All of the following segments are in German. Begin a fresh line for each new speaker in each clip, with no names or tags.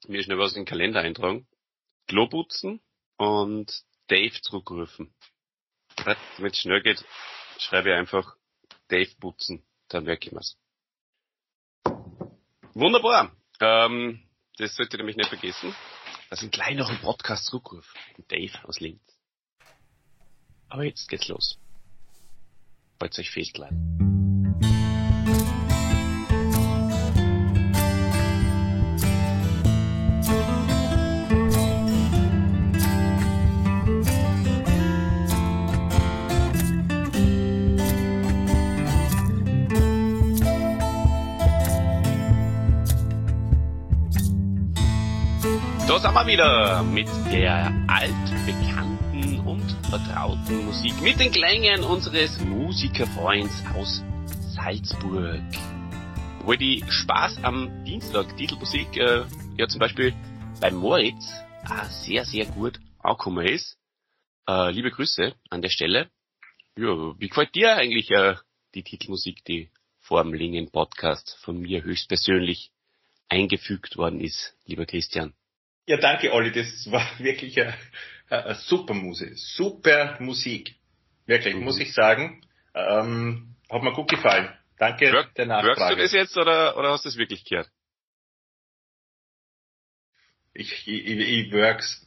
mir schnell was in den Kalender eintragen. Klo putzen und Dave zurückrufen. Wenn es schnell geht, schreibe ich einfach Dave putzen. Dann merke ich mir's. Wunderbar. Das sollte ich nämlich nicht vergessen, dass ich gleich noch einen Podcast zurückrufe. Dave aus Linz. Aber jetzt geht's los. Falls euch festladen. Da sind wir wieder mit der altbekannten und vertrauten Musik, mit den Klängen unseres Musikerfreunds aus Salzburg. Wo die Spaß am Dienstag Titelmusik ja zum Beispiel bei Moritz sehr, sehr gut angekommen ist. Liebe Grüße an der Stelle. Ja, wie gefällt dir eigentlich die Titelmusik, die vor dem Lingen-Podcast von mir höchstpersönlich eingefügt worden ist, lieber Christian?
Ja, danke, Olli. Das war wirklich eine super Musik. Super Musik. Wirklich, muss ich sagen. Hat mir gut gefallen. Danke der Nachfrage.
Hörst du das jetzt oder hast du es wirklich gehört?
Ich works.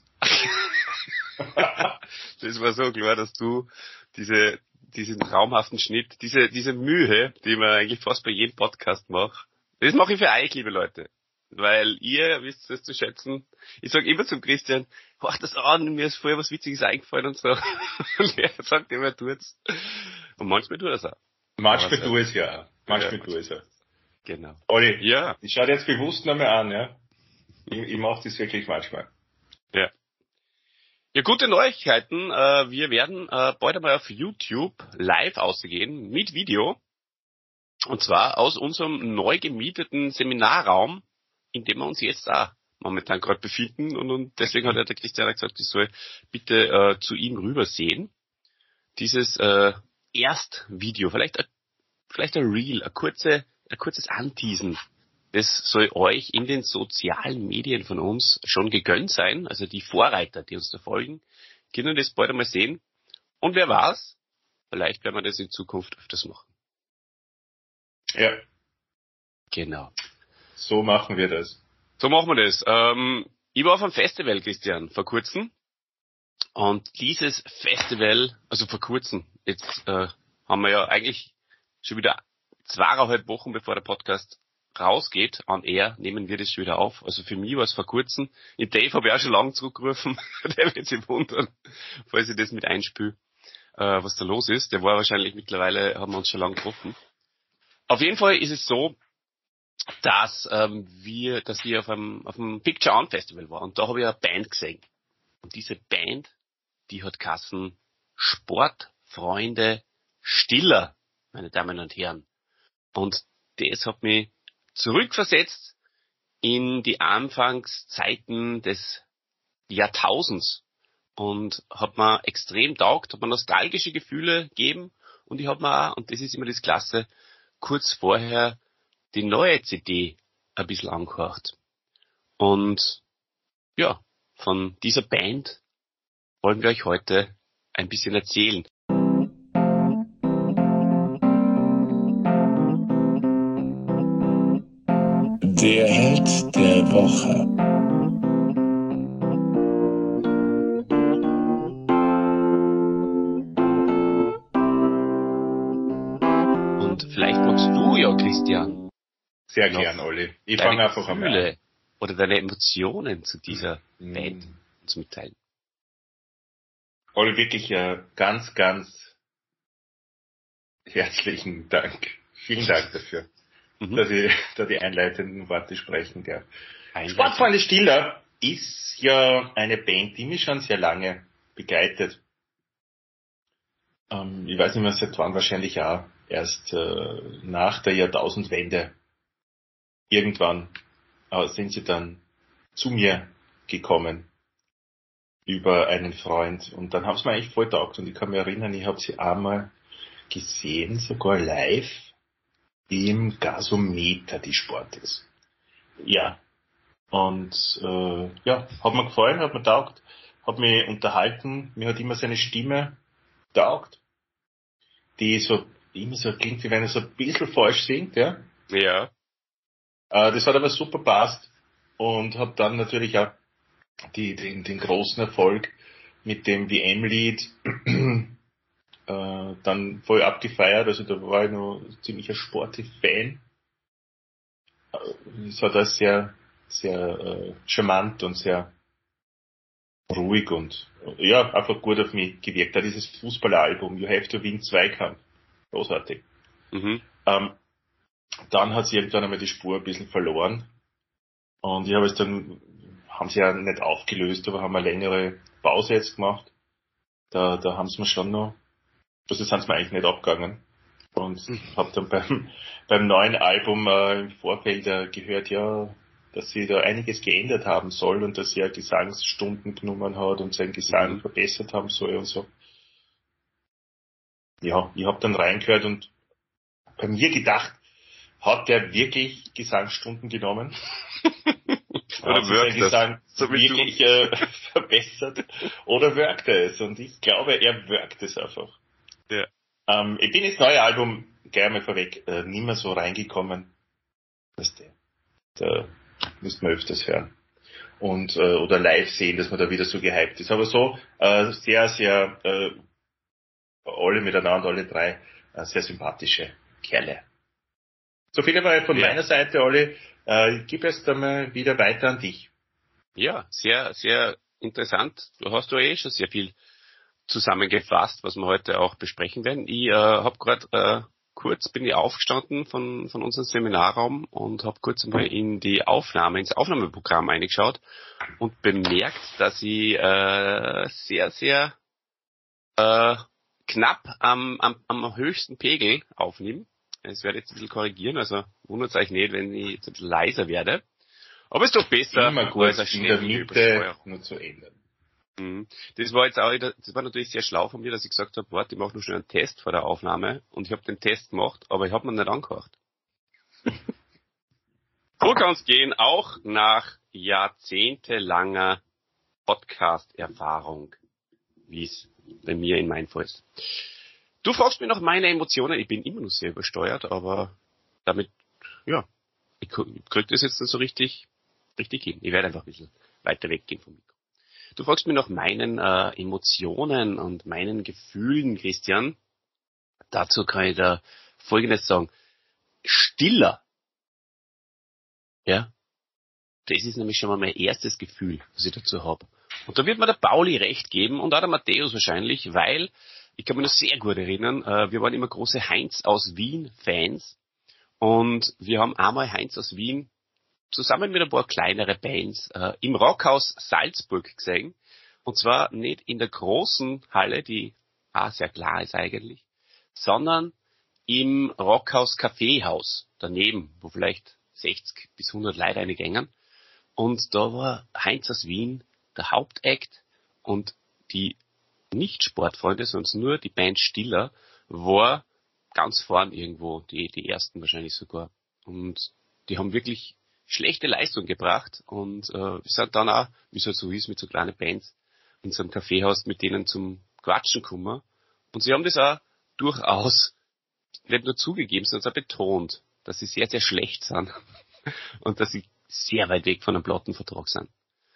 Das war so klar, dass du diesen traumhaften Schnitt, diese Mühe, die man eigentlich fast bei jedem Podcast macht, das mache ich für euch, liebe Leute. Weil ihr wisst es zu schätzen. Ich sage immer zum Christian, mach das an, mir ist vorher was Witziges eingefallen und so. Und er sagt immer, tut's. Und manchmal tut er es auch.
Manchmal tue ich es ja. Manchmal tue ich es ja.
Genau.
Olli,
ja.
Ich schaue dir jetzt bewusst nochmal an, ja. Ich mache das wirklich manchmal.
Ja. Ja, gute Neuigkeiten. Wir werden bald einmal auf YouTube live ausgehen mit Video. Und zwar aus unserem neu gemieteten Seminarraum, in dem wir uns jetzt auch momentan gerade befinden. Und deswegen hat der Christian gesagt, ich soll bitte zu ihm rübersehen. Dieses Erstvideo, vielleicht ein Reel, ein kurzes Anteasen. Das soll euch in den sozialen Medien von uns schon gegönnt sein. Also die Vorreiter, die uns da folgen, können das bald einmal sehen. Und wer weiß, vielleicht werden wir das in Zukunft öfters machen.
Ja.
Genau.
So machen wir das.
So machen wir das. Ich war auf einem Festival, Christian, vor kurzem. Und dieses Festival, also vor kurzem, jetzt haben wir ja eigentlich schon wieder 2,5 Wochen, bevor der Podcast rausgeht, on air, nehmen wir das schon wieder auf. Also für mich war es vor kurzem. In Dave habe ich auch schon lange zurückgerufen. Der wird sich wundern, falls ich das mit einspüle, was da los ist. Der war wahrscheinlich mittlerweile, haben wir uns schon lange getroffen. Auf jeden Fall ist es so, dass wir auf einem Picture On Festival waren. Und da habe ich eine Band gesehen. Und diese Band, die hat geheißen Sportfreunde Stiller, meine Damen und Herren. Und das hat mich zurückversetzt in die Anfangszeiten des Jahrtausends. Und hat mir extrem taugt, hat mir nostalgische Gefühle gegeben. Und ich habe mir auch, und das ist immer das Klasse, kurz vorher die neue CD ein bisschen angehört. Und ja, von dieser Band wollen wir euch heute ein bisschen erzählen.
Der Held der Woche.
Und vielleicht magst du ja, Christian,
sehr gern, Olli. Ich fange einfach einmal an.
Oder deine Emotionen zu dieser Band zu mitteilen.
Olli, wirklich ganz, ganz herzlichen Dank. Vielen Dank dafür, dass ich da die einleitenden Worte sprechen darf. Sportfreunde Stiller ist ja eine Band, die mich schon sehr lange begleitet. Ich weiß nicht mehr seit wann, wahrscheinlich auch erst nach der Jahrtausendwende. Irgendwann sind sie dann zu mir gekommen über einen Freund und dann haben sie mir eigentlich voll taugt und ich kann mich erinnern, ich habe sie einmal gesehen, sogar live im Gasometer, die Sportis. Ja, Und hat mir gefallen, hat mir taugt, hat mich unterhalten, mir hat immer seine Stimme taugt, die so immer so klingt, wie wenn er so ein bisschen falsch singt, ja.
Ja.
Das hat aber super passt und habe dann natürlich auch den großen Erfolg mit dem WM-Lied dann voll abgefeiert. Also da war ich noch ziemlich ein Sporty-Fan. Es hat auch sehr, sehr charmant und sehr ruhig und ja, einfach gut auf mich gewirkt. Da dieses Fußballalbum You Have to Win Zweikampf. Großartig.
Mhm.
Dann hat sie irgendwann einmal die Spur ein bisschen verloren. Und ich habe es dann, haben sie ja nicht aufgelöst, aber haben eine längere Pause jetzt gemacht. Da haben sie mir schon noch, also sind sie mir eigentlich nicht abgegangen. Und habe dann beim neuen Album im Vorfeld gehört, ja, dass sie da einiges geändert haben soll und dass sie ja Gesangsstunden genommen hat und seinen Gesang verbessert haben soll und so. Ja, ich habe dann reingehört und bei mir gedacht, hat der wirklich Gesangsstunden genommen?
Oder wirkt
Gesang so wirklich verbessert? Oder wirkt er es? Und ich glaube, er wirkt es einfach.
Ja.
Ich bin ins neue Album, gleich mal vorweg, nicht mehr so reingekommen. Da müsste man öfters hören. Und oder live sehen, dass man da wieder so gehypt ist. Aber so sehr, sehr alle miteinander, alle drei, sehr sympathische Kerle. So viel aber von meiner Seite, Olli. Ich gebe jetzt einmal wieder weiter an dich.
Ja, sehr, sehr interessant. Du hast ja schon sehr viel zusammengefasst, was wir heute auch besprechen werden. Ich habe gerade kurz bin ich aufgestanden von unserem Seminarraum und habe kurz mal in die ins Aufnahmeprogramm eingeschaut und bemerkt, dass ich sehr, sehr knapp am höchsten Pegel aufnehme. Das werde ich jetzt ein bisschen korrigieren, also wundert euch nicht, wenn ich jetzt ein bisschen leiser werde. Aber ist doch besser,
immer gut,
als
in der Mitte nur zu ändern.
Das war jetzt auch, das war natürlich sehr schlau von mir, dass ich gesagt habe, warte, ich mache nur schnell einen Test vor der Aufnahme und ich habe den Test gemacht, aber ich habe mir nicht angehört. So kann es gehen, auch nach jahrzehntelanger Podcast-Erfahrung, wie es bei mir in meinem Fall ist. Du fragst mich nach meine Emotionen, ich bin immer noch sehr übersteuert, aber damit, ja, ich krieg das jetzt nicht so richtig hin. Ich werde einfach ein bisschen weiter weggehen vom Mikro. Du fragst mich nach meinen Emotionen und meinen Gefühlen, Christian. Dazu kann ich da Folgendes sagen. Stiller. Ja. Das ist nämlich schon mal mein erstes Gefühl, was ich dazu habe. Und da wird mir der Pauli recht geben und auch der Matthäus wahrscheinlich, weil ich kann mich noch sehr gut erinnern, wir waren immer große Heinz aus Wien-Fans und wir haben einmal Heinz aus Wien zusammen mit ein paar kleinere Bands im Rockhaus Salzburg gesehen. Und zwar nicht in der großen Halle, die auch sehr klar ist eigentlich, sondern im Rockhaus Kaffeehaus daneben, wo vielleicht 60 bis 100 Leute reingängen. Und da war Heinz aus Wien der Hauptakt und die Nicht-Sportfreunde, sonst nur die Band Stiller, war ganz vorn irgendwo, die ersten wahrscheinlich sogar. Und die haben wirklich schlechte Leistung gebracht und wir sind dann auch, wie es halt so ist, mit so kleinen Bands in so einem Kaffeehaus mit denen zum Quatschen gekommen. Und sie haben das auch durchaus nicht nur zugegeben, sondern auch betont, dass sie sehr, sehr schlecht sind und dass sie sehr weit weg von einem Plattenvertrag sind.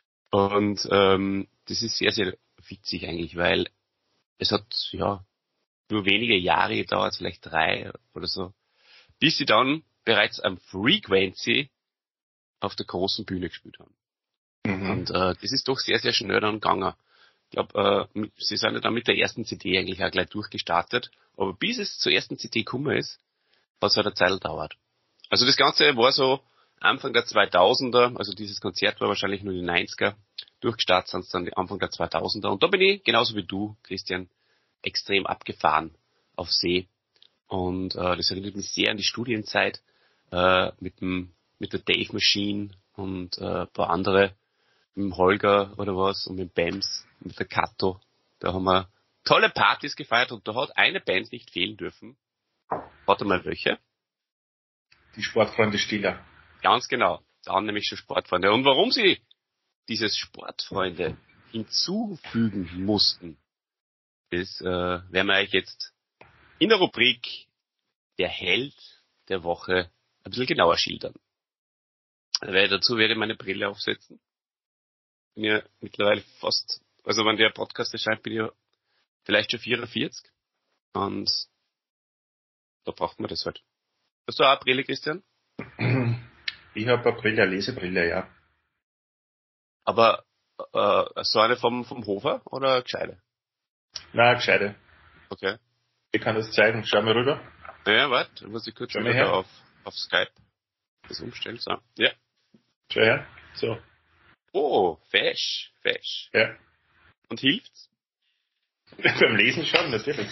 Und das ist sehr, sehr witzig eigentlich, weil es hat ja nur wenige Jahre gedauert, vielleicht 3 oder so, bis sie dann bereits am Frequency auf der großen Bühne gespielt haben. Und das ist doch sehr, sehr schnell dann gegangen. Ich glaube, sie sind ja dann mit der ersten CD eigentlich auch gleich durchgestartet, aber bis es zur ersten CD gekommen ist, hat es halt eine Zeit gedauert. Also das Ganze war so Anfang der 2000er, also dieses Konzert war wahrscheinlich nur die 90er, durchgestartet sind es dann Anfang der 2000er und da bin ich, genauso wie du, Christian, extrem abgefahren auf See. Und das erinnert mich sehr an die Studienzeit mit der Dave Machine und ein paar andere, mit dem Holger oder was und mit dem Bams, mit der Kato. Da haben wir tolle Partys gefeiert und da hat eine Band nicht fehlen dürfen. Warte mal, welche?
Die Sportfreunde Stiller.
Ganz genau. dann nämlich schon Sportfreunde. Und warum sie dieses Sportfreunde hinzufügen mussten, das werden wir euch jetzt in der Rubrik der Held der Woche ein bisschen genauer schildern. Dazu werde ich meine Brille aufsetzen. Bin ja mittlerweile fast, also wenn der Podcast erscheint, bin ich ja vielleicht schon 44. Und da braucht man das halt. Hast du auch eine Brille, Christian?
Ich habe eine Brille, eine Lesebrille, ja.
Aber so eine vom Hofer oder eine gescheite?
Na, gescheite.
Okay.
Ich kann das zeigen. Schau mal rüber.
Ja, warte, muss ich kurz
Schau
wieder
mal her.
auf Skype das umstellen. So. Ja.
Schau her. So.
Oh, fesch.
Ja.
Und hilft's?
Beim Lesen schon, natürlich.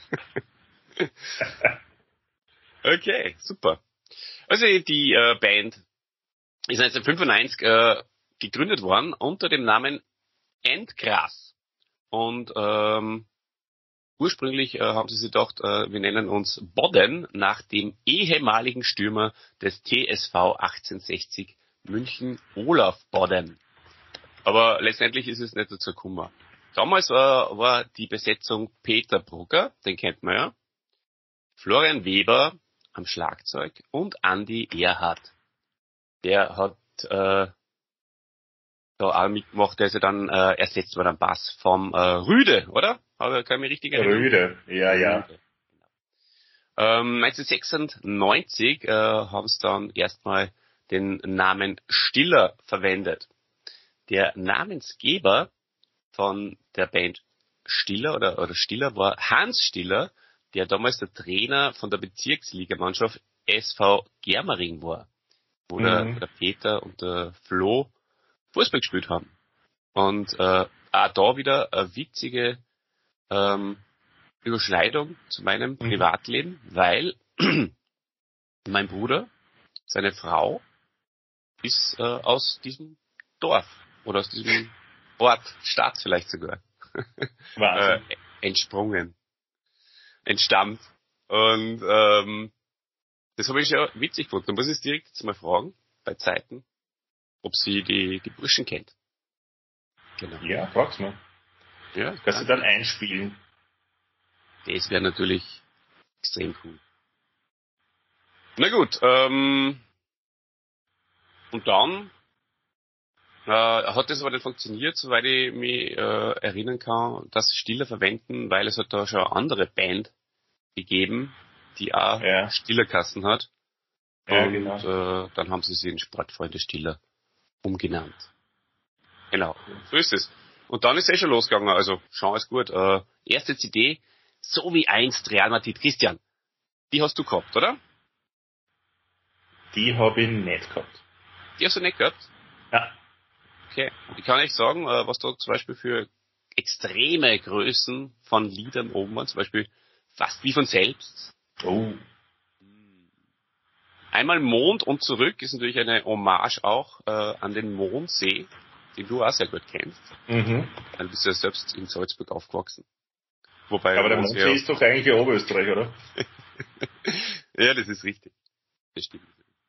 Okay, super. Also die Band ist 1995 gegründet worden unter dem Namen Endgras. Und ursprünglich haben sie sich gedacht, wir nennen uns Bodden nach dem ehemaligen Stürmer des TSV 1860 München, Olaf Bodden. Aber letztendlich ist es nicht dazu gekommen. Damals war die Besetzung Peter Brugger, den kennt man ja, Florian Weber am Schlagzeug und Andi Erhardt. Der hat da auch mitgemacht, der ist ja dann ersetzt worden am Bass vom Rüde, oder? Kann ich mich richtig erinnern?
Rüde, ja, ja.
Rüde. 1996 haben sie dann erstmal den Namen Stiller verwendet. Der Namensgeber von der Band Stiller oder Stiller war Hans Stiller, der damals der Trainer von der Bezirksligamannschaft SV Germering war, wo der Peter und der Flo Fußball gespielt haben. Und auch da wieder eine witzige Überschneidung zu meinem Privatleben, weil mein Bruder, seine Frau, ist aus diesem Dorf oder aus diesem Ort, Stadt vielleicht sogar, entstammt. Und das habe ich ja witzig gefunden. Da muss ich direkt jetzt mal fragen, bei Zeiten, ob sie die Burschen kennt. Genau.
Ja, frag's mal.
Ja,
Kannst du dann einspielen?
das wäre natürlich extrem cool. Na gut, und dann hat das aber nicht funktioniert, soweit ich mich erinnern kann, dass Stiller verwenden, weil es hat da schon eine andere Band gegeben, die auch Stillerkassen hat.
Ja,
und
genau.
Dann haben sie sich in Sportfreunde Stiller umgenannt. Genau, so ist es. Und dann ist es schon losgegangen, also schon alles gut. Erste CD, so wie einst Real Madrid. Christian, die hast du gehabt, oder?
Die habe ich nicht gehabt.
Die hast du nicht gehabt?
Ja.
Okay. Ich kann nicht sagen, was da zum Beispiel für extreme Größen von Liedern oben waren, zum Beispiel Fast wie von selbst.
Oh.
Einmal Mond und zurück ist natürlich eine Hommage auch an den Mondsee, den du auch sehr gut kennst.
Mhm.
Du bist ja selbst in Salzburg aufgewachsen. Wobei
Aber der Mondsee ist doch eigentlich in Oberösterreich, oder?
Ja, das ist richtig. Das stimmt.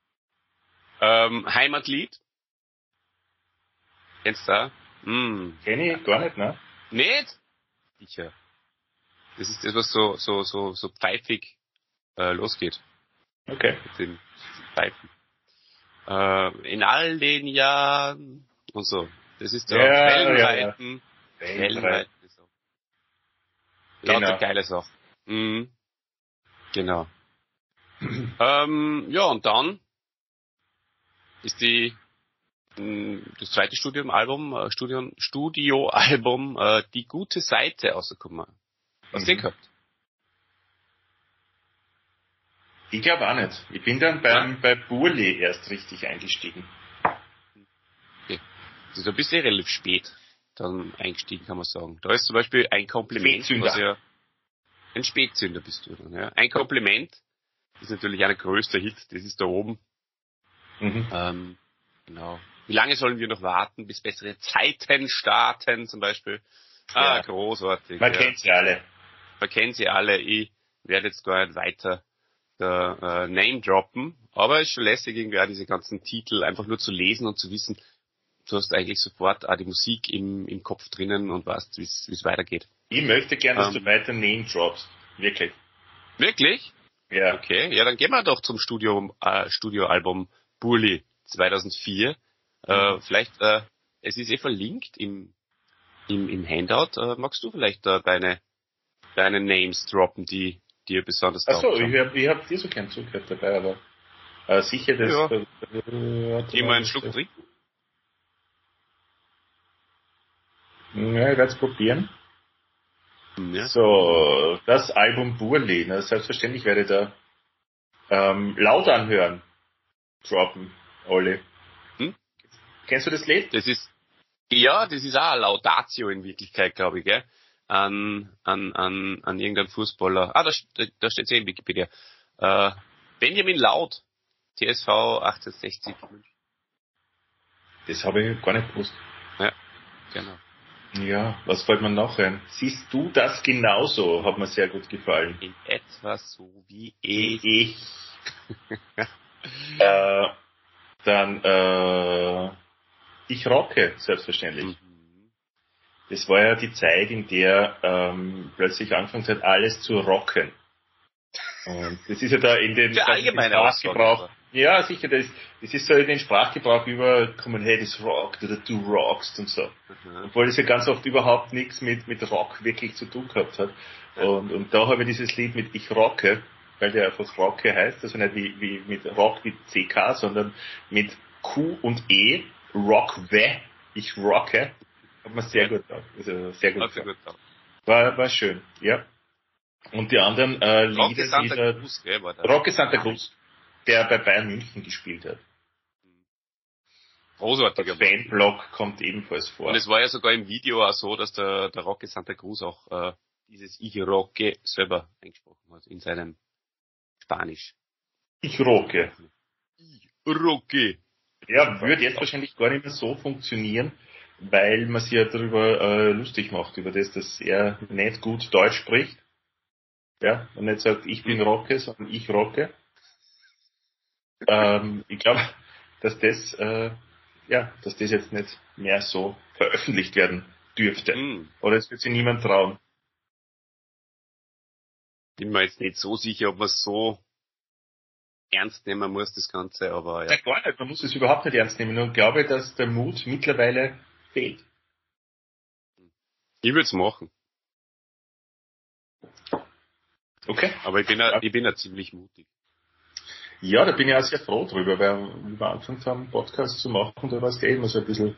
Heimatlied. Kennst du da?
Kenn ich gar nicht, ne?
Nicht? Sicher. Das ist das, was so pfeifig losgeht.
Okay.
Mit den Pfeifen. In all den Jahren und so. Das ist der Wellenreiten. Wellenreiten. Lauter geile Sachen. Mhm. Genau. Ja, und dann ist das zweite Studioalbum Die gute Seite rausgekommen. Hast du den gehabt?
Ich glaube auch nicht. Ich bin dann bei Burli erst richtig eingestiegen.
Okay. Also da bist du relativ spät dann eingestiegen, kann man sagen. Da ist zum Beispiel ein Kompliment, ein Spätzünder bist du dann, ja. Ein Kompliment ist natürlich ein größter Hit, das ist da oben. Genau. Wie lange sollen wir noch warten, bis bessere Zeiten starten, zum Beispiel? Ja. Großartig.
Man kennt sie alle.
Man kennt sie alle. Ich werde jetzt gar nicht weiter Name droppen, aber es ist schon lässig irgendwie auch diese ganzen Titel einfach nur zu lesen und zu wissen, du hast eigentlich sofort auch die Musik im Kopf drinnen und weißt, wie es weitergeht.
Ich möchte gerne, dass du weiter Name droppst. Wirklich.
Wirklich?
Ja.
Okay, ja, dann gehen wir doch zum Studioalbum Burli 2004. Vielleicht, es ist verlinkt im Handout. Magst du vielleicht deine Names droppen, die dir besonders
taugt? Achso, ich hab dir so keinen Zugriff dabei, aber sicher, dass...
Ja. Geh mal einen Schluck trinken.
Ja, ich werde es probieren.
Ja.
So, das Album Burli, selbstverständlich werde ich da laut anhören. Droppen, Olli. Kennst du das Lied?
Das ist auch eine Laudatio in Wirklichkeit, glaube ich, gell? An irgendeinen Fußballer. Da steht's in Wikipedia. Benjamin Laut, TSV 1860.
Das habe ich gar nicht gewusst.
Ja, genau.
Ja, was fällt mir noch ein? Siehst du das genauso? Hat mir sehr gut gefallen.
In etwa so wie ich.
Dann Ich rocke, selbstverständlich. Das war ja die Zeit, in der plötzlich angefangen hat, alles zu rocken. Und das ist ja da in den Sprachgebrauch. Ja, sicher, das ist so in den Sprachgebrauch übergekommen, hey, das rockt oder du rockst und so. Obwohl das ja ganz oft überhaupt nichts mit Rock wirklich zu tun gehabt hat. Und da habe ich dieses Lied mit Ich rocke, weil der einfach Rocke heißt, also nicht wie mit Rock wie CK, sondern mit Q und E, Rockwe, ich rocke, hat man sehr gut gemacht. Also sehr gut gemacht. War schön, ja. Und die anderen Lieder, Roque Santa Cruz, der bei Bayern München gespielt hat.
Großartiger
Fanblock kommt ebenfalls vor.
Und es war ja sogar im Video auch so, dass der Roque Santa Cruz auch dieses Ich rocke selber eingesprochen hat in seinem Spanisch.
Ich rocke.
Ich rocke.
Ja, würde jetzt wahrscheinlich gar nicht mehr so funktionieren, weil man sich ja darüber lustig macht, über das, dass er nicht gut Deutsch spricht. Ja, und nicht sagt, ich bin Rocke, sondern ich rocke. Ich glaube, dass das jetzt nicht mehr so veröffentlicht werden dürfte. Oder es wird sich niemand trauen.
Bin mir jetzt nicht so sicher, ob man es so ernst nehmen muss, das Ganze, aber ja.
Ja, gar nicht, man muss es überhaupt nicht ernst nehmen. Und glaube, dass der Mut mittlerweile fehlt.
Ich würde es machen.
Okay.
Aber ich bin ja ziemlich mutig.
Ja, da bin ich auch sehr froh drüber, weil wir angefangen haben, Podcast zu machen, da war es immer so ein bisschen,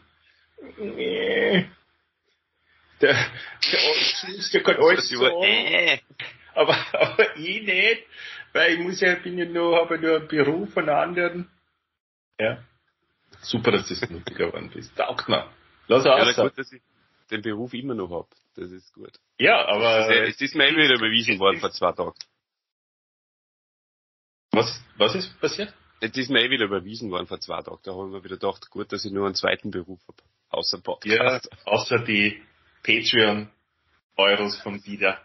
der kann alles sagen, aber ich nicht, weil habe ja nur einen Beruf von anderen. Ja. Super, dass du das mutiger geworden bist. Taugt mir. Lass aus.
Ja, gut, dass ich den Beruf immer noch hab. Das ist gut.
Ja, aber...
Es ist mir immer wieder bewiesen worden vor 2 Tagen.
Was ist passiert?
Jetzt ist mir wieder überwiesen worden vor 2 Tagen. Da habe ich mir wieder gedacht, gut, dass ich nur einen zweiten Beruf habe. Außer Podcast.
Ja, außer die Patreon-Euros von Dieter.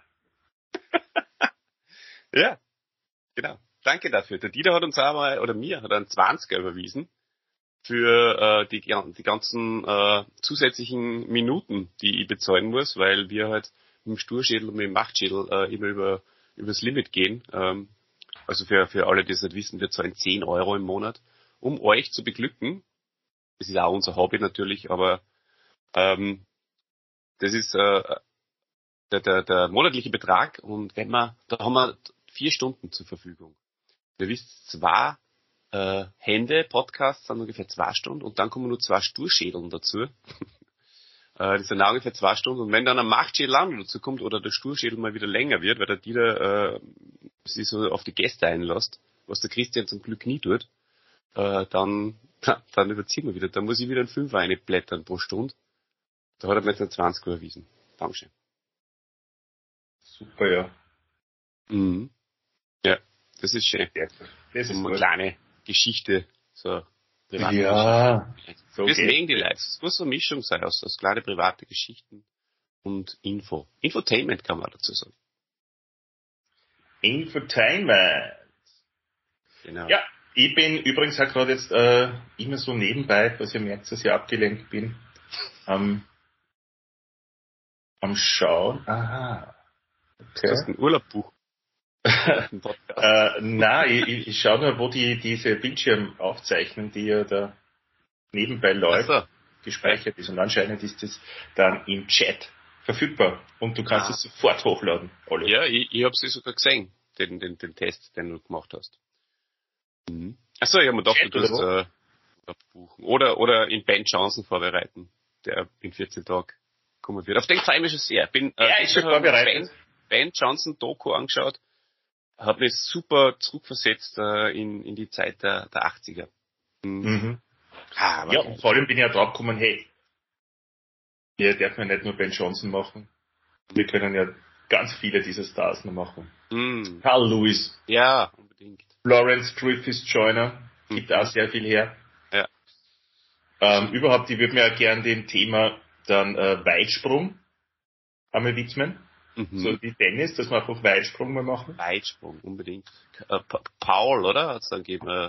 Ja, genau. Danke dafür. Der Dieter hat uns einmal, oder mir, hat einen 20er überwiesen für die ganzen zusätzlichen Minuten, die ich bezahlen muss, weil wir halt mit dem Sturschädel und mit dem Machtschädel immer übers Limit gehen. Also für alle, die es nicht wissen, wir zahlen 10 Euro im Monat, um euch zu beglücken. Das ist auch unser Hobby natürlich, aber das ist der monatliche Betrag, und da haben wir 4 Stunden zur Verfügung. Ihr wisst, 2 Hände-Podcasts sind ungefähr 2 Stunden, und dann kommen nur 2 Sturschädeln dazu. Das sind auch ungefähr 2 Stunden, und wenn dann ein Machtschädel dazu kommt oder der Sturschädel mal wieder länger wird, weil der Dieter sich so auf die Gäste einlässt, was der Christian zum Glück nie tut, dann überziehen wir wieder. Dann muss ich wieder einen 5 reinblättern pro Stunde. Da hat er mir jetzt einen 20 überwiesen. Dankeschön.
Super, ja.
Mhm. Ja, das ist schön.
Ja, das ist
eine kleine Geschichte, so
private Geschichte.
So das mögen die Leute. Es muss so eine Mischung sein aus kleine private Geschichten und Info. Infotainment kann man dazu sagen.
Infotainment.
Genau.
Ja, ich bin übrigens auch gerade jetzt immer so nebenbei, was ihr merkt, dass ich abgelenkt bin, am Schauen. Aha.
Du hast
Okay.
einen Urlaub buchen. Einen Podcast.
Nein, ich schaue nur, wo diese Bildschirmaufzeichnung, die ja da nebenbei
Ach
läuft,
so.
gespeichert ist. Und anscheinend ist das dann im Chat verfügbar. Und du kannst es sofort hochladen, Olli.
Ja, ich habe sie sogar gesehen, den Test, den du gemacht hast. Mhm. Achso, ich habe mir gedacht,
Chat
du
oder
tust buchen. Oder in Ben Johnson vorbereiten, der in 14 Tagen kommen wird. Auf den freue ich mich schon sehr.
Ist schon vorbereitet.
Ben Johnson Doku angeschaut, hat mich super zurückversetzt in die Zeit der 80er.
Mhm.
Ah,
Ja, und vor allem bin ich ja drauf gekommen, hey, wir dürfen ja nicht nur Ben Johnson machen. Wir können ja ganz viele dieser Stars noch machen. Carl Lewis.
Ja, unbedingt.
Lawrence Griffiths Joyner. Gibt auch sehr viel her.
Ja.
Überhaupt, ich würde mir ja gern dem Thema dann Weitsprung einmal widmen. So wie Tennis, dass wir einfach Weitsprung mal machen.
Weitsprung, unbedingt. Paul, oder? Hat's dann gegeben.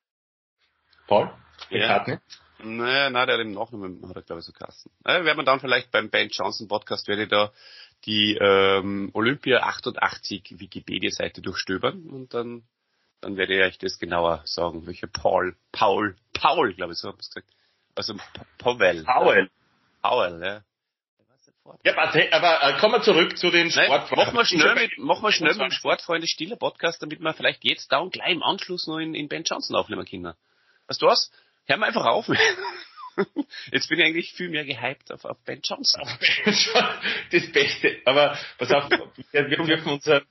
Paul?
Ja.
Nein,
Nein, der hat im Nachnamen, hat er glaube ich so Kassen. Werden wir dann vielleicht beim Ben Johnson Podcast, werde ich da die Olympia 88 Wikipedia-Seite durchstöbern und dann werde ich euch das genauer sagen, welcher Paul, glaube ich, so habe ich gesagt. Also Powell, ja.
Ja, aber kommen wir zurück zu den Sportfreunden.
Machen wir schnell mit dem Sportfreunde Stiller Podcast, damit wir vielleicht jetzt da und gleich im Anschluss noch in Ben Johnson aufnehmen können. Weißt du was? Hör mal einfach auf. Jetzt bin ich eigentlich viel mehr gehypt auf Ben Johnson.
Das Beste. Aber pass auf, wir dürfen unser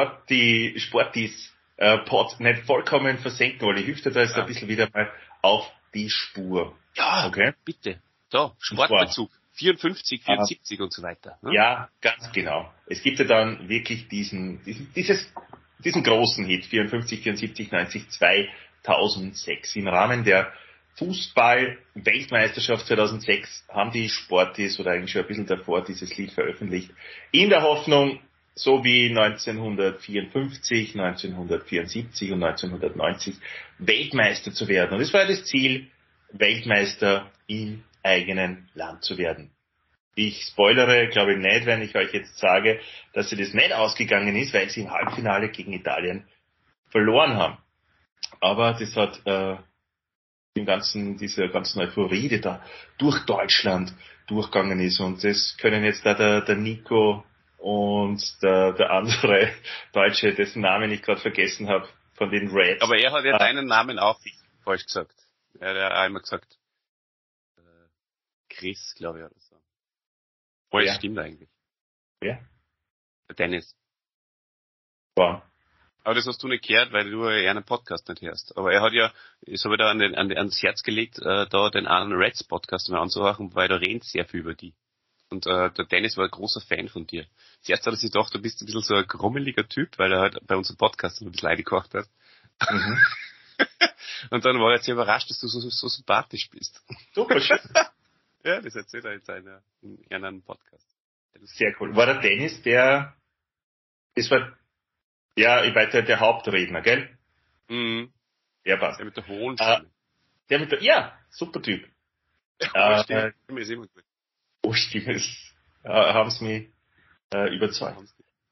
Sportis Pod nicht vollkommen versenken, weil ich hilft dir da jetzt ein bisschen wieder mal auf die Spur.
Ja,
okay?
Bitte. Da, Sportbezug. 54, 74 und so weiter. Ne?
Ja, ganz genau. Es gibt ja dann wirklich diesen großen Hit, 54, 74, 90, 2006. Im Rahmen der Fußball-Weltmeisterschaft 2006 haben die Sportis oder eigentlich schon ein bisschen davor dieses Lied veröffentlicht. In der Hoffnung, so wie 1954, 1974 und 1990 Weltmeister zu werden. Und das war ja das Ziel, Weltmeister im eigenen Land zu werden. Ich spoilere, glaube ich nicht, wenn ich euch jetzt sage, dass sie das nicht ausgegangen ist, weil sie im Halbfinale gegen Italien verloren haben. Aber das hat diese ganzen Euphorie, die da durch Deutschland durchgegangen ist. Und das können jetzt da der Nico und der andere Deutsche, dessen Namen ich gerade vergessen habe, von den Reds.
Aber er hat ja deinen Namen auch falsch gesagt. Er hat ja einmal gesagt, Chris, glaube ich, oder so. Voll stimmt eigentlich.
Ja.
Der Dennis.
Wow.
Aber das hast du nicht gehört, weil du ja einen Podcast nicht hörst. Aber er hat ja, das habe ich da ans Herz gelegt, da den anderen Reds Podcast mal anzuhören, weil da reden sehr viel über die. Und der Dennis war ein großer Fan von dir. Zuerst hat er sich gedacht, du bist ein bisschen so ein grummeliger Typ, weil er halt bei unserem Podcast ein bisschen gekocht hat. Mhm. Und dann war er jetzt sehr überrascht, dass du so sympathisch bist. Super schön. Ja, das erzählt er in einem Podcast.
Sehr cool. War der Dennis das war, ja, ich weiß, der Hauptredner, gell?
Mhm.
Ja, passt.
Der mit der hohen Stimme.
Ja, super Typ.
Stimme ist immer gut.
Stimme ist, haben sie mich überzeugt.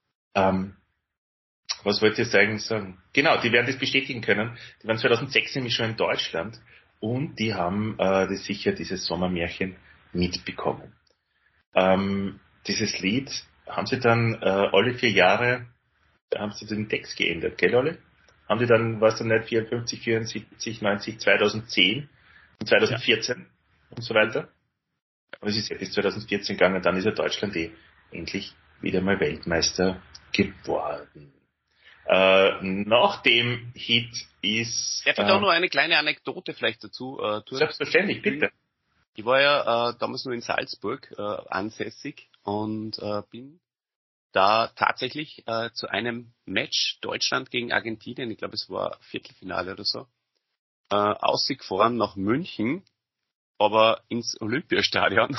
Was wollte ich jetzt eigentlich sagen? Genau, die werden das bestätigen können. Die waren 2006 nämlich schon in Deutschland und die haben das sicher dieses Sommermärchen mitbekommen. Dieses Lied haben sie dann alle 4 Jahre, haben sie den Text geändert, gell, Olli? Haben die dann, was dann nicht, 54, 74, 90, 2010 und 2014 und so weiter. Aber es ist ja bis 2014 gegangen, dann ist ja Deutschland endlich wieder mal Weltmeister geworden. Nach dem Hit ist...
Darf ich da nur eine kleine Anekdote vielleicht dazu tun?
Selbstverständlich, bitte.
Ich war ja damals nur in Salzburg ansässig und bin da tatsächlich zu einem Match Deutschland gegen Argentinien, ich glaube es war Viertelfinale oder so, ausgefahren nach München, aber ins Olympiastadion.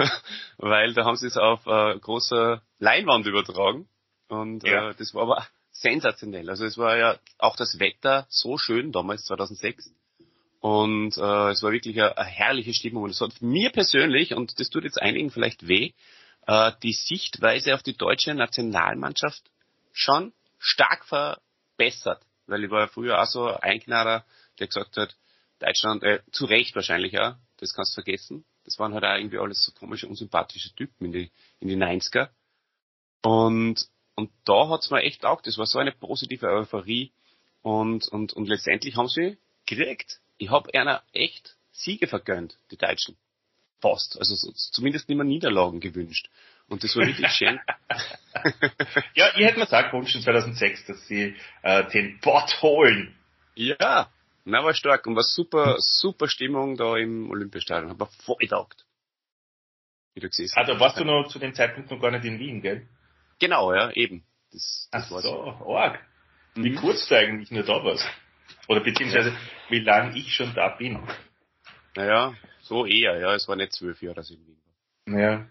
Weil da haben sie es auf großer Leinwand übertragen. Und das war sensationell. Also es war ja auch das Wetter so schön damals, 2006. Und es war wirklich eine herrliche Stimmung. Und es hat mir persönlich, und das tut jetzt einigen vielleicht weh, die Sichtweise auf die deutsche Nationalmannschaft schon stark verbessert. Weil ich war ja früher auch so ein Knader, der gesagt hat, Deutschland, zu Recht wahrscheinlich auch, das kannst du vergessen. Das waren halt auch irgendwie alles so komische, unsympathische Typen in die 90er. Und da hat's mir echt taugt. Das war so eine positive Euphorie. Und letztendlich haben sie gekriegt. Ich hab einer echt Siege vergönnt, die Deutschen. Fast. Also zumindest nicht mehr Niederlagen gewünscht. Und das war wirklich schön.
Ja, ich hätte mir auch gewünscht in 2006, dass sie den Bot holen.
Ja, na, war stark. Und war super Stimmung da im Olympiastadion. Hab mir voll getaugt. Wie du gesehen hast.
Also warst du noch zu dem Zeitpunkt noch gar nicht in Wien, gell?
Genau, ja, eben. Das
Ach
war
so, arg. Wie kurz du eigentlich nur da warst. Oder beziehungsweise, wie lange ich schon da bin.
Naja, so eher, ja. Es war nicht 12 Jahre, dass ich in Wien war.
Ja.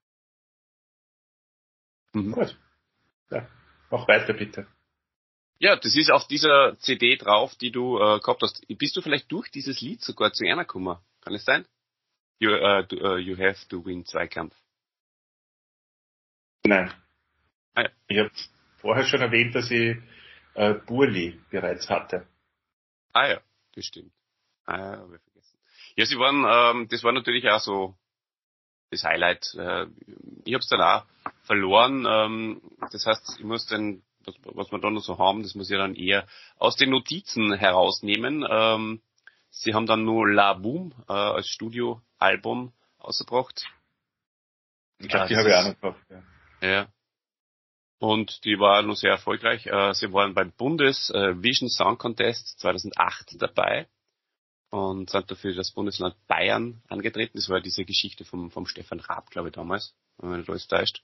Mhm.
Gut. Ja. Mach weiter, bitte.
Ja, das ist auf dieser CD drauf, die du gehabt hast. Bist du vielleicht durch dieses Lied sogar zu einer gekommen? Kann es sein? You have to win Zweikampf.
Nein.
Ah, ja.
Ich habe vorher schon erwähnt, dass ich Burli bereits hatte.
Ah ja, das stimmt. Ah ja, habe ich vergessen. Ja, sie waren, das war natürlich auch so das Highlight. Ich habe es dann auch verloren. Das heißt, ich muss dann, was wir da noch so haben, das muss ich dann eher aus den Notizen herausnehmen. Sie haben dann nur La Boom als Studioalbum ausgebracht.
Ich glaube, die habe ich auch noch gehabt. Ja.
Ja. Und die war noch sehr erfolgreich. Sie waren beim Bundes Vision Song Contest 2008 dabei und sind dafür das Bundesland Bayern angetreten. Das war diese Geschichte vom Stefan Raab, glaube ich, damals, wenn man nicht alles täuscht.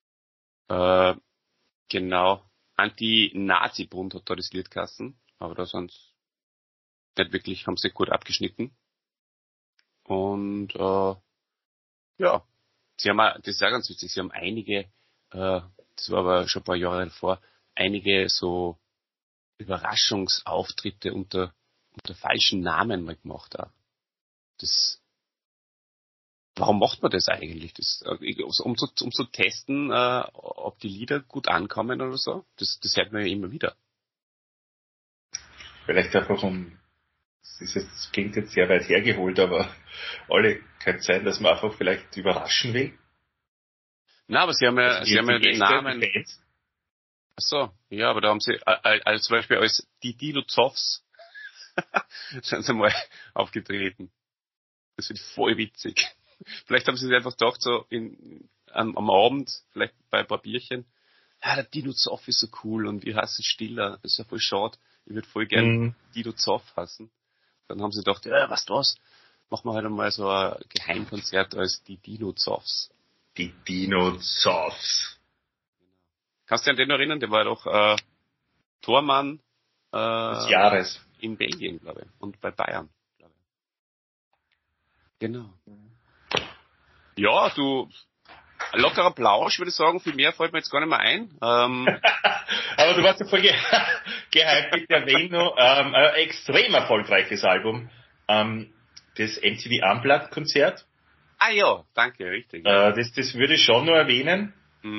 Genau. Anti-Nazi-Bund hat da das Lied geheißen, aber da sind nicht wirklich, haben sie gut abgeschnitten. Und ja, sie haben auch, das ist auch ganz witzig, sie haben einige, das war aber schon ein paar Jahre davor, einige so Überraschungsauftritte unter falschen Namen mal gemacht auch. Warum macht man das eigentlich? Um zu testen, ob die Lieder gut ankommen oder so. Das hört man ja immer wieder.
Vielleicht einfach das klingt jetzt sehr weit hergeholt, aber alle kann sein, dass man einfach vielleicht überraschen will.
Na, aber sie haben ja den Namen.
Fans.
Ach so, ja, aber da haben sie, als zum Beispiel als die Dino Zoffs sind sie mal aufgetreten. Das wird voll witzig. Vielleicht haben sie sich einfach gedacht, so am Abend, vielleicht bei ein paar Bierchen, ja, der Dino Zoff ist so cool und wir hassen Stiller, das ist ja voll schade. Ich würde voll gern Dino Zoff hassen. Dann haben sie gedacht, ja, weißt du was, machen wir halt einmal so ein Geheimkonzert als die Dino Zoffs.
Die Dino Zoffs.
Kannst du dich an den noch erinnern? Der war doch Tormann
des Jahres.
In Belgien, glaube ich. Und bei Bayern, glaube ich. Genau. Ja, ein lockerer Plausch, würde ich sagen. Viel mehr fällt mir jetzt gar nicht mehr ein.
Aber du warst ja voll gehypt mit der Erwähnung. Ein extrem erfolgreiches Album. Das MTV Unplugged-Konzert.
Ah ja, danke, richtig.
Das würde ich schon nur erwähnen.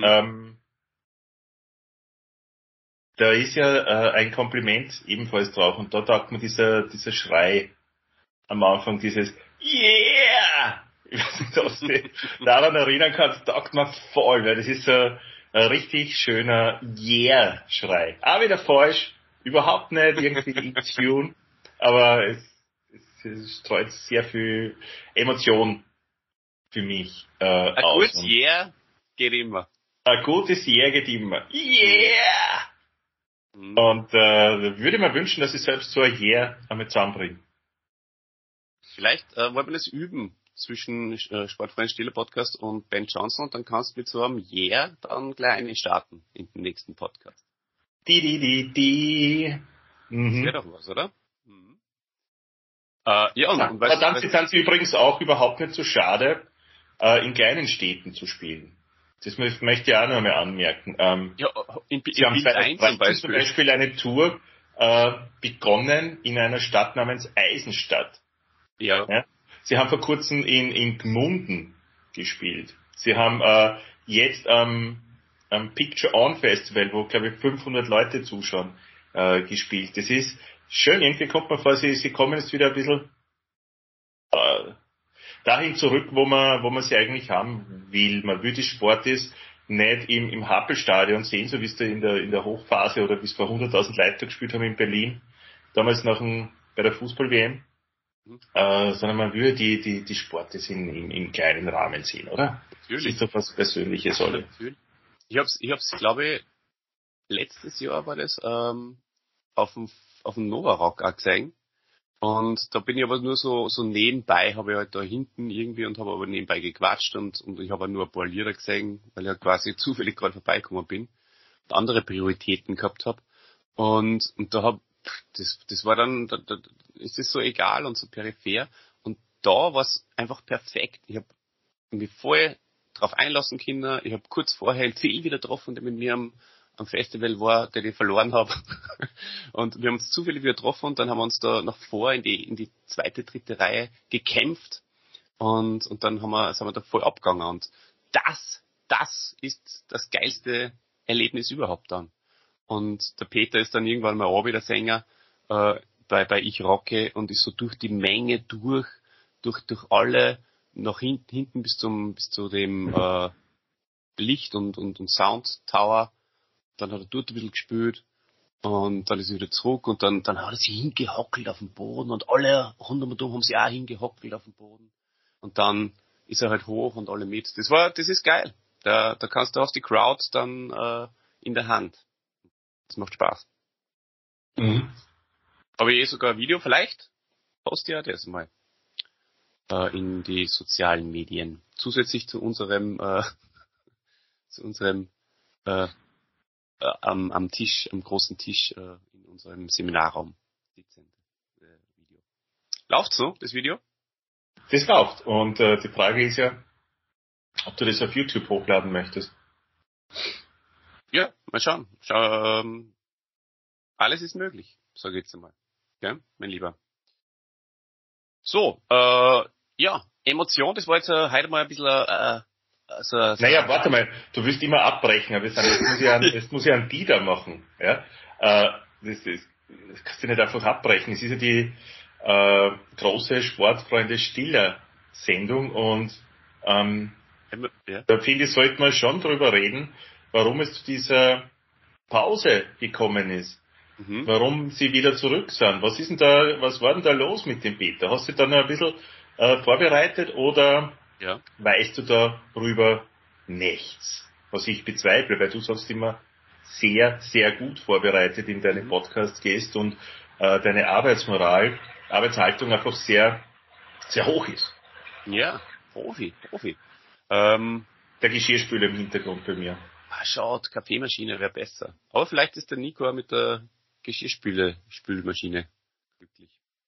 Da ist ja ein Kompliment ebenfalls drauf und da taugt mir dieser Schrei am Anfang, dieses Yeah! Ich weiß nicht, ob du dich daran erinnern kannst, taugt mir voll, weil das ist so ein richtig schöner Yeah-Schrei. Auch wieder falsch, überhaupt nicht irgendwie in Tune, aber es streut sehr viel Emotion für mich
ein
aus.
Gutes Yeah geht immer.
Ein gutes Yeah geht immer. Yeah! Und würde mir wünschen, dass ich selbst so ein Yeah einmal zusammenbringe.
Vielleicht wollen wir das üben zwischen Sportfreund Stiller Podcast und Ben Johnson und dann kannst du mit so einem Yeah dann gleich einen starten in den nächsten Podcast.
Die.
Das wäre doch was, oder? Ja, und
verdammt, jetzt sind sie übrigens auch überhaupt nicht so schade, in kleinen Städten zu spielen. Das möchte ich auch noch einmal anmerken.
Ja,
Sie haben zum Beispiel eine Tour begonnen in einer Stadt namens Eisenstadt.
Ja.
Ja? Sie haben vor kurzem in Gmunden gespielt. Sie haben jetzt am Picture On Festival, wo glaube ich 500 Leute zuschauen, gespielt. Das ist schön. Irgendwie kommt man vor, sie kommen jetzt wieder ein bisschen dahin zurück, wo man sie eigentlich haben will. Man will, die Sport ist nicht im Happelstadion sehen, so wie es da in der Hochphase oder bis vor 100.000 Leute gespielt haben in Berlin, damals bei der Fußball-WM, sondern man will die Sporte im kleinen Rahmen sehen, oder?
Natürlich.
Das ist doch was Persönliches, alle.
Natürlich. Ich hab's, glaube ich, letztes Jahr war das, auf dem Nova Rock auch gesehen. Und da bin ich aber nur so nebenbei, habe ich halt da hinten irgendwie und habe aber nebenbei gequatscht und ich habe nur ein paar Lieder gesehen, weil ich ja quasi zufällig gerade vorbeigekommen bin und andere Prioritäten gehabt habe. Und da das war dann, da ist es so egal und so peripher. Und da war es einfach perfekt. Ich habe mich voll drauf einlassen können. Ich habe kurz vorher einen Ziel wieder getroffen, der mit mir am Festival war, den ich verloren habe. Und wir haben uns zufällig wieder getroffen und dann haben wir uns da nach vor in die zweite, dritte Reihe gekämpft und dann sind wir da voll abgegangen. Und das ist das geilste Erlebnis überhaupt dann. Und der Peter ist dann irgendwann mal auch wieder Sänger bei Ich Rocke und ist so durch die Menge durch alle nach hinten bis zu dem Licht und Sound Tower. Dann hat er dort ein bisschen gespielt und dann ist er wieder zurück und dann hat er sich hingehockelt auf dem Boden und alle rund um haben sich auch hingehockelt auf dem Boden. Und dann ist er halt hoch und alle mit. Das ist geil. Da kannst du auch die Crowd dann in der Hand. Das macht Spaß.
Mhm.
Habe ich sogar ein Video, vielleicht poste ja das mal in die sozialen Medien. Zusätzlich zu unserem am Tisch, am großen Tisch in unserem Seminarraum. Video. Läuft so, das Video?
Das läuft. Und die Frage ist ja, ob du das auf YouTube hochladen möchtest.
Ja, mal schauen. Alles ist möglich, sage ich jetzt einmal. Ja, mein Lieber. So, ja, Emotion, das war jetzt heute mal ein bisschen
naja, warte mal, du willst immer abbrechen, aber jetzt muss ich einen Dieter machen. Ja? Das kannst du nicht einfach abbrechen. Es ist ja die große Sportfreunde Stiller Sendung und da finde ich, sollte man schon drüber reden, warum es zu dieser Pause gekommen ist. Mhm. Warum sie wieder zurück sind. Was war denn da los mit dem Peter? Hast du da noch ein bisschen vorbereitet oder weißt du darüber nichts? Was ich bezweifle, weil du sonst immer sehr, sehr gut vorbereitet in deine Podcasts gehst und deine Arbeitshaltung einfach sehr, sehr hoch ist.
Ja, Profi.
Der Geschirrspüler im Hintergrund bei mir.
Schaut, Kaffeemaschine wäre besser. Aber vielleicht ist der Nico mit der Geschirrspülmaschine glücklich.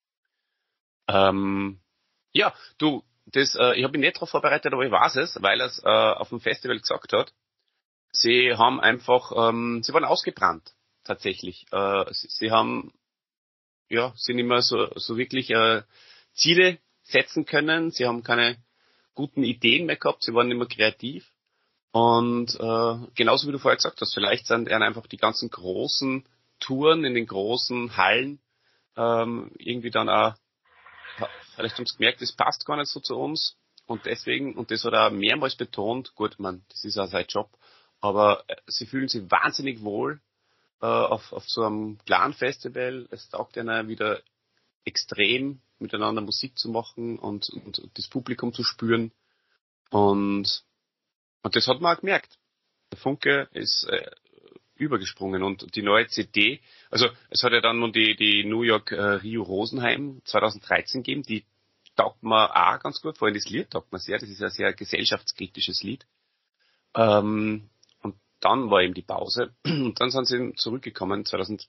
Ja, du, ich habe mich nicht darauf vorbereitet, aber ich weiß es, weil er es auf dem Festival gesagt hat. Sie haben einfach, sie waren ausgebrannt, tatsächlich. Sie sind immer so wirklich Ziele setzen können. Sie haben keine guten Ideen mehr gehabt. Sie waren immer kreativ. Und genauso wie du vorher gesagt hast, vielleicht sind einfach die ganzen großen Touren in den großen Hallen irgendwie dann auch, vielleicht haben sie gemerkt, das passt gar nicht so zu uns und deswegen, und das hat er mehrmals betont, gut, das ist auch sein Job, aber sie fühlen sich wahnsinnig wohl auf so einem kleinen Festival. Es taugt ihnen wieder extrem, miteinander Musik zu machen und das Publikum zu spüren und das hat man auch gemerkt. Der Funke ist übergesprungen und die neue CD, also es hat ja dann noch die New York Rio Rosenheim 2013 gegeben, die taugt mir auch ganz gut, vor allem das Lied taugt mir sehr, das ist ein sehr gesellschaftskritisches Lied. Und dann war eben die Pause und dann sind sie zurückgekommen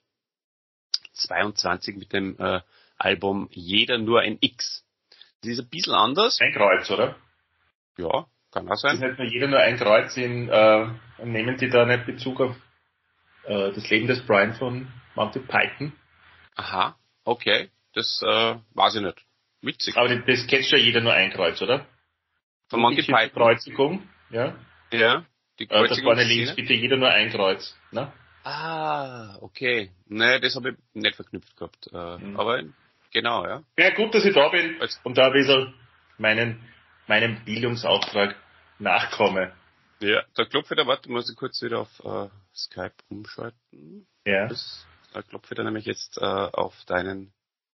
2022 mit dem Album Jeder nur ein X. Das ist ein bisschen anders.
Ein Kreuz, oder?
Ja, Kann auch
Ist
sein.
nicht nur jeder nur ein Kreuz nehmen die da nicht Bezug auf das Leben des Brian von Monty Python?
Aha, okay. Das weiß ich nicht. Witzig.
Aber das kennt ja jeder nur ein Kreuz, oder?
Von Monty Python.
Kreuzigung, ja.
Ja. Die
Da vorne links
Kreuzigungsszene.
bitte jeder nur ein Kreuz, ne?
Ah, okay. Nee, das habe ich nicht verknüpft gehabt. Aber genau, ja.
Ja, gut, dass ich da bin
Als-
und da ein bisschen meinem Bildungsauftrag nachkomme.
Ja, da klopfe ich da, warte, muss ich kurz wieder auf Skype umschalten.
Ja.
Da klopfe ich da nämlich jetzt auf deinen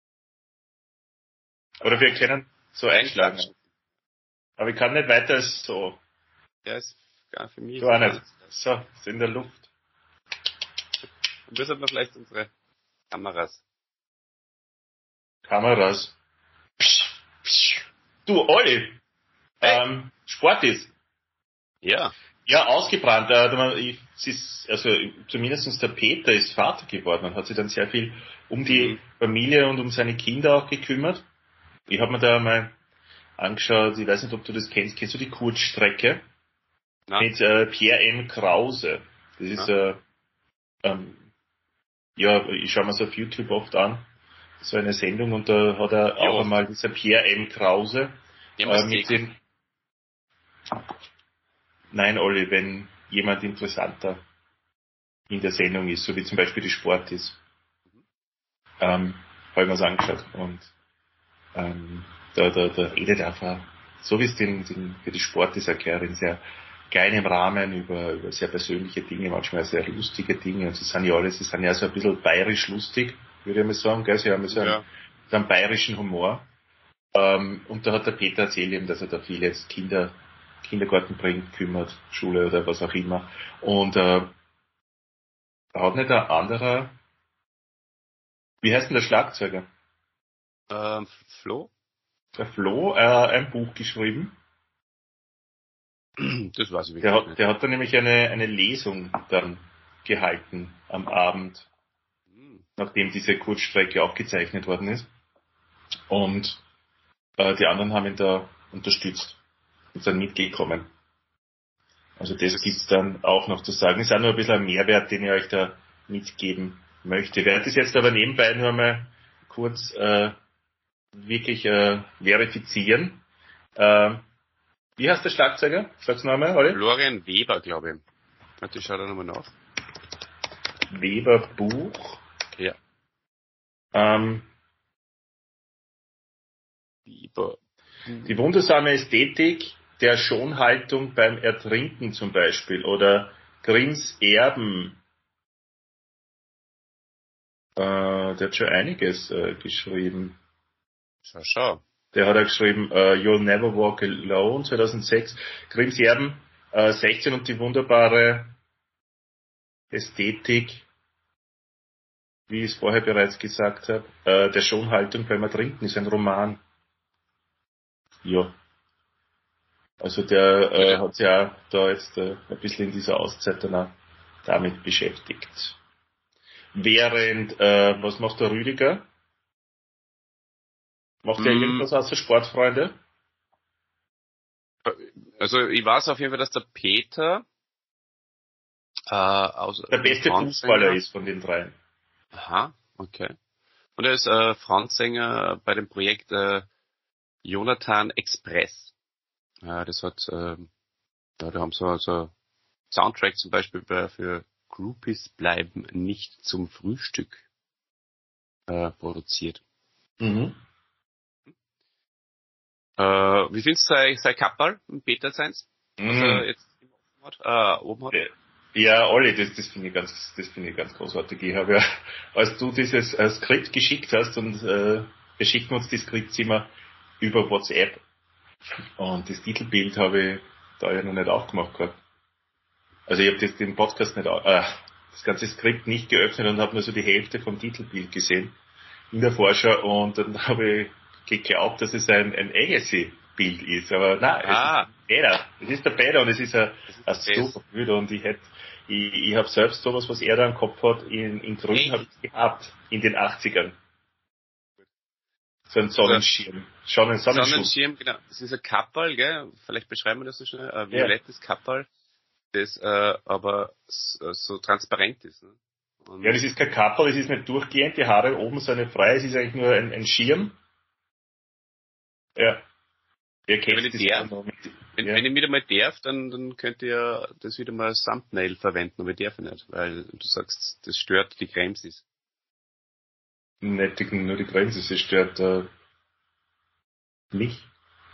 Oder wir können so einschlagen. Aber ich kann nicht weiter als so.
Ja, ist gar für mich.
Du auch nicht. So, ist in der Luft.
Und das hat man vielleicht unsere Kameras.
Kameras. Du, Olli.
Hey.
Sport ist.
Ja.
Ja, ausgebrannt. Zumindest der Peter ist Vater geworden und hat sich dann sehr viel um die Familie und um seine Kinder auch gekümmert. Ich habe mir da mal angeschaut, ich weiß nicht, ob du das kennst. Kennst du die Kurzstrecke?
Na?
Mit Pierre M. Krause. Das ist, ich schaue mir so auf YouTube oft an. So eine Sendung und da hat er
Ja.
auch einmal dieser Pierre M. Krause mit den... Nein, Olli, wenn jemand interessanter in der Sendung ist, so wie zum Beispiel die Sport ist, habe ich mir's angeschaut und da redet einfach, so wie es für die Sport ist, erklärt in sehr kleinem Rahmen über sehr persönliche Dinge, manchmal sehr lustige Dinge und sie sind ja so ein bisschen bayerisch lustig, würde ich mal sagen, gell? Sie haben so einen bayerischen Humor. Und da hat der Peter erzählt eben, dass er da viel jetzt Kindergarten bringt, kümmert, Schule oder was auch immer. Und hat nicht ein anderer, wie heißt denn der Schlagzeuger?
Flo?
Der Flo, ein Buch geschrieben.
Das weiß ich wirklich nicht.
Der hat dann nämlich eine Lesung dann gehalten am Abend, nachdem diese Kurzstrecke aufgezeichnet worden ist. Und die anderen haben ihn da unterstützt und sind mitgekommen. Also das gibt's dann auch noch zu sagen. Ist auch nur ein bisschen ein Mehrwert, den ich euch da mitgeben möchte. Ich werde das jetzt aber nebenbei nur mal kurz wirklich verifizieren. Wie heißt der Schlagzeuger? Sag's noch einmal, Olli?
Florian Weber, glaube ich. Warte, ich schau da nochmal nach.
Weber Buch.
Ja. Weber.
Die wundersame Ästhetik der Schonhaltung beim Ertrinken zum Beispiel. Oder Grimms Erben. Der hat schon einiges geschrieben.
Schau.
Der hat auch geschrieben You'll Never Walk Alone 2006. Grimms Erben 16 und die wunderbare Ästhetik, wie ich es vorher bereits gesagt habe, der Schonhaltung beim Ertrinken ist ein Roman. Ja. Also der hat sich auch da jetzt ein bisschen in dieser Auszeit dann auch damit beschäftigt. Während, was macht der Rüdiger? Macht der irgendwas außer Sportfreunde?
Also ich weiß auf jeden Fall, dass der Peter
der beste Fußballer ist von den dreien.
Aha, okay. Und er ist Frontsänger bei dem Projekt Jonathan Express. Das hat, die haben so Soundtrack zum Beispiel für Groupies bleiben nicht zum Frühstück produziert.
Mhm.
Wie findest du sein Kapperl, Peter seins? Was er jetzt oben hat?
Ja, Olli, das finde ich ganz großartig. Ich habe ja, als du dieses Skript geschickt hast und wir schicken uns die Skripts immer über WhatsApp und das Titelbild habe ich da ja noch nicht aufgemacht gehabt. Also ich habe den Podcast nicht, das ganze Skript nicht geöffnet und habe nur so die Hälfte vom Titelbild gesehen in der Vorschau und dann habe ich geglaubt, dass es ein Agassi-Bild ist, aber nein, es ist der Peter und es ist ein super Bild und ich habe selbst sowas, was er da im Kopf hat, in Grün habe ich gehabt, in den 80ern. So ein Sonnenschirm. Schon ein
Sonnenschirm, genau. Das ist ein Kapperl, gell? Vielleicht beschreiben wir das so schnell. Ein violettes Kapperl, das aber so transparent ist. Ne?
Ja, das ist kein Kapperl, das ist nicht durchgehend, die Haare oben sind frei, es ist eigentlich nur ein Schirm. Ja. Wer kennt
wenn ich wieder mal darf, dann könnt ihr das wieder mal als Thumbnail verwenden, aber ich darf nicht, weil du sagst, das stört die Grenze.
Nicht nur die Grenze, es stört mich.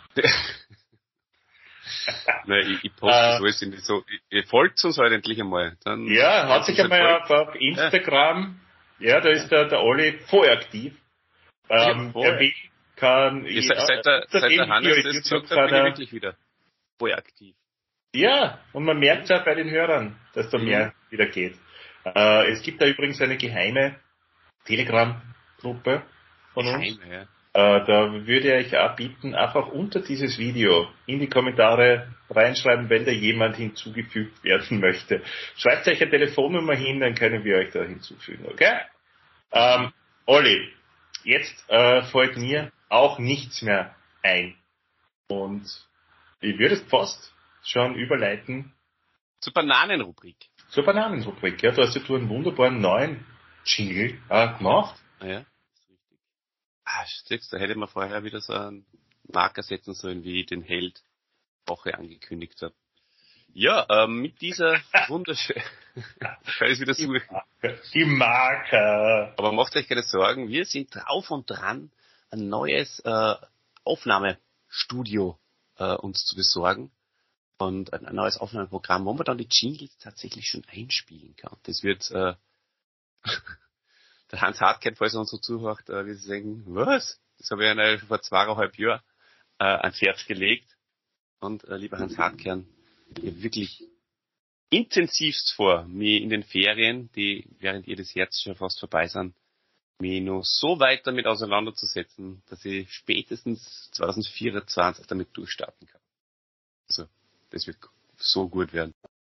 Nein, ich poste das alles in die so, ihr folgt uns halt endlich einmal. Dann
hat sich einmal auf Instagram, da ist der Olli voll aktiv. Er will,
seit der Hannes das gesagt hat, bin ich wirklich wieder voll aktiv.
Ja, und man merkt ja bei den Hörern, dass da mehr wieder geht. Es gibt da übrigens eine geheime Telegram-Gruppe von uns. Ja. Da würde ich auch bitten, einfach unter dieses Video in die Kommentare reinschreiben, wenn da jemand hinzugefügt werden möchte. Schreibt euch eine Telefonnummer hin, dann können wir euch da hinzufügen, okay? Olli, jetzt fällt mir auch nichts mehr ein. Und ich würde es fast schon überleiten.
Zur Bananenrubrik.
Ja, du hast ja einen wunderbaren neuen Jingle gemacht.
Ja. Da hätte man vorher wieder so einen Marker setzen sollen, wie ich den Held Woche angekündigt habe. Ja, mit dieser wunderschönen, kann ich wieder suchen.
Die Marker.
Aber macht euch keine Sorgen, wir sind drauf und dran, ein neues Aufnahmestudio uns zu besorgen und ein neues Aufnahmeprogramm, wo man dann die Jingles tatsächlich schon einspielen kann. Das wird der Hans Hartkern, falls er uns so zuhört, wie sie sagen, was? Das habe ich ja vor 2,5 Jahren ans Herz gelegt. Und lieber Hans Hartkern, ich habe wirklich intensivst vor, mich in den Ferien, die während ihr das Herz schon fast vorbei sind, mich noch so weit damit auseinanderzusetzen, dass ich spätestens 2024 damit durchstarten kann. Also, das wird so gut werden.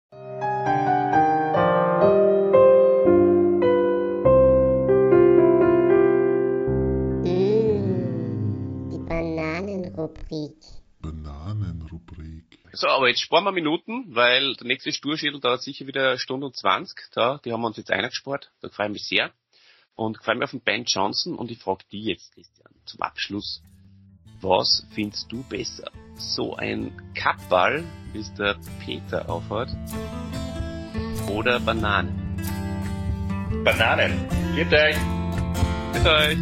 Bananenrubrik.
So, aber jetzt sparen wir Minuten, weil der nächste Sturschädel dauert sicher wieder 1 Stunde und 20. Die haben wir uns jetzt eingespart. Da freue ich mich sehr. Und freue mich auf den Ben Johnson. Und ich frage dich jetzt, Christian, zum Abschluss. Was findest du besser? So ein Kappball, wie es der Peter aufhat? Oder Bananen?
Bananen. Geht euch.
Mit euch.